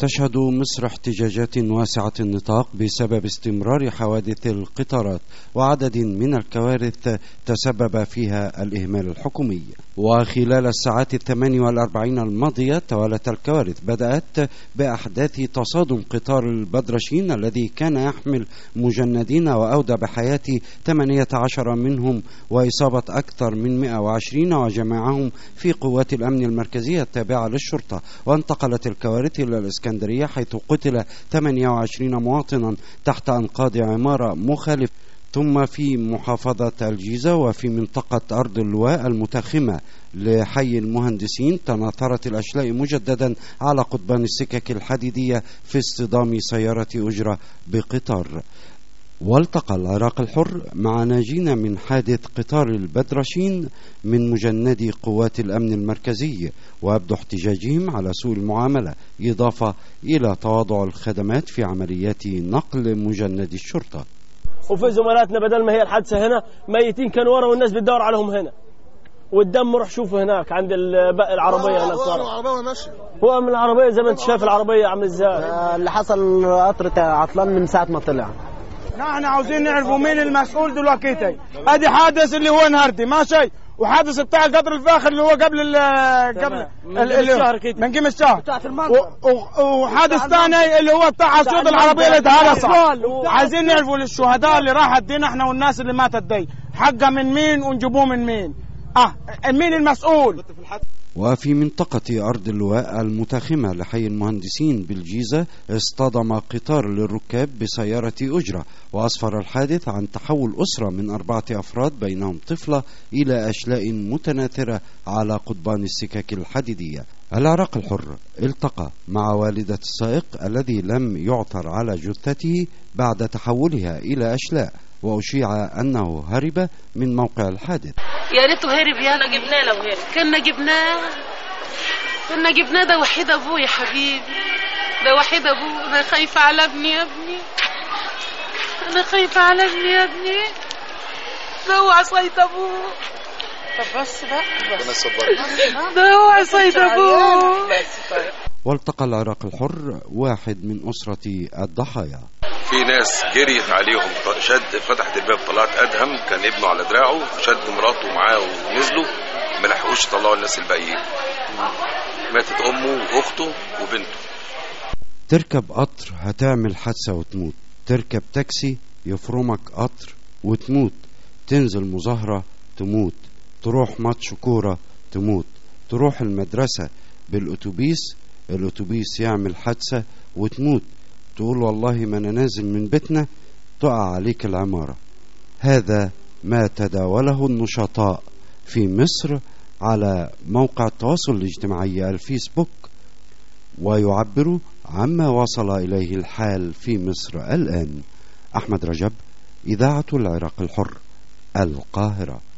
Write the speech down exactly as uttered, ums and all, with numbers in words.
تشهد مصر احتجاجات واسعة النطاق بسبب استمرار حوادث القطارات وعدد من الكوارث تسبب فيها الإهمال الحكومي. وخلال الساعات الثمان والأربعين الماضية توالت الكوارث، بدأت بأحداث تصادم قطار البدرشين الذي كان يحمل مجندين وأودى بحياة ثمانية عشر منهم وإصابة أكثر من مئة وعشرين وجمعهم في قوات الأمن المركزية التابعة للشرطة. وانتقلت الكوارث إلى الإسكندرية حيث قتل ثمانية وعشرين مواطنا تحت أنقاض عمارة مخالفة، ثم في محافظة الجيزة وفي منطقة أرض اللواء المتاخمة لحي المهندسين تناثرت الأشلاء مجددا على قضبان السكك الحديدية في اصطدام سيارة أجرة بقطار. والتقى العراق الحر مع ناجين من حادث قطار البدرشين من مجندي قوات الأمن المركزي، وأبدوا احتجاجهم على سوء المعاملة إضافة إلى تواضع الخدمات في عمليات نقل مجندي الشرطة. وفي زملاتنا بدل ما هي الحادثة هنا ميتين كانوا ورا والناس بتدور عليهم هنا، والدم روح شوفه هناك عند العربية هناك صار. هو من العربية زي ما انت شايف العربية عامل ازاي. اللي حصل قطر عطلان من ساعة ما طلع. نحن عاوزين نعرفوا مين المسؤول دلوقتي. ادي حادث اللي هو نهردي ماشي، وحادث بتاع القطر الفاخر اللي هو قبل ال قبل من قيم الشهر، وحادث ثاني اللي هو بتاع اسود العربيه اللي اتهرست. عايزين نعرفوا الشهداء اللي راحت دينا احنا والناس اللي ماتت دي حقها من مين ونجيبوه من مين. اه مين المسؤول. وفي منطقة أرض اللواء المتاخمة لحي المهندسين بالجيزة اصطدم قطار للركاب بسيارة أجرة، وأسفر الحادث عن تحول أسرة من أربعة أفراد بينهم طفلة إلى أشلاء متناثرة على قضبان السكك الحديدية. العراق الحر التقى مع والدة السائق الذي لم يعثر على جثته بعد تحولها إلى أشلاء، وأشيع أنه هرب من موقع الحادث. يا ريته هرب، يلا جبناه. لو هرب كنا جبناه كنا جبناه. ده وحيد ابوه يا حبيبي، ده وحيد ابوه. انا خايفه على ابني يا ابني، انا خايفه على ابني يا ابني. ده هو عصاية ابوه. طب بس بقى بس ده هو عصاية ابوه. والتقى العراق الحر واحد من أسرة الضحايا. في ناس جريت عليهم، شد فتحت الباب طلعت ادهم كان ابنه على دراعه، شد مراته معاه ونزلوا ما لحقوش يطلعوا الناس الباقيين. ماتت امه واخته وبنته. تركب قطر هتعمل حادثه وتموت، تركب تاكسي يفرمك قطر وتموت، تنزل مظاهره تموت، تروح ماتش كوره تموت، تروح المدرسه بالاتوبيس الاتوبيس يعمل حادثه وتموت، تقول والله ما أنا نازل من بيتنا تقع عليك العمارة. هذا ما تداوله النشطاء في مصر على موقع التواصل الاجتماعي الفيسبوك، ويعبر عما وصل إليه الحال في مصر الآن. أحمد رجب، إذاعة العراق الحر، القاهرة.